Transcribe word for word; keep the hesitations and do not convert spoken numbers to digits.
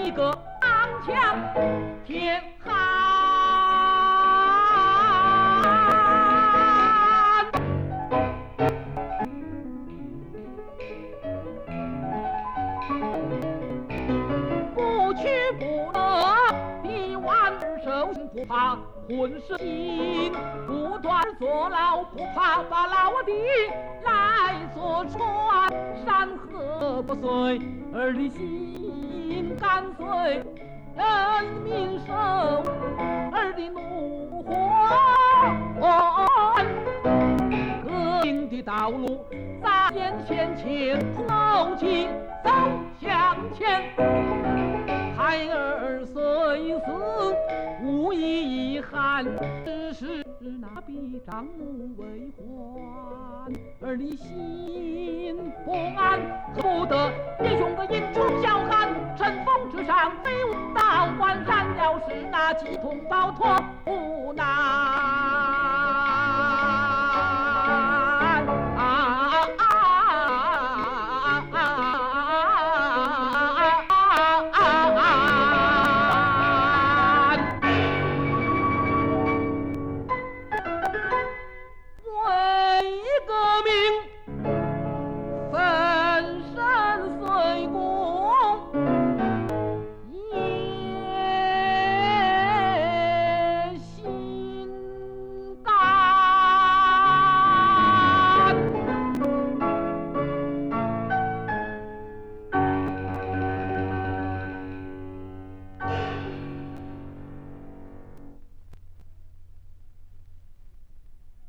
一个昂强天寒。不屈不挠，比万寿不怕浑身心，不断坐牢不怕把牢底来坐穿，山河不遂儿的心干碎，人民受儿的怒火，革命的道路在眼前，前走起走向前，孩儿虽死无遗憾，只是那比丈母为还，儿的心不安，不得弟兄个引出小汉，尘封之上飞舞道观，燃了是那几通报托不难。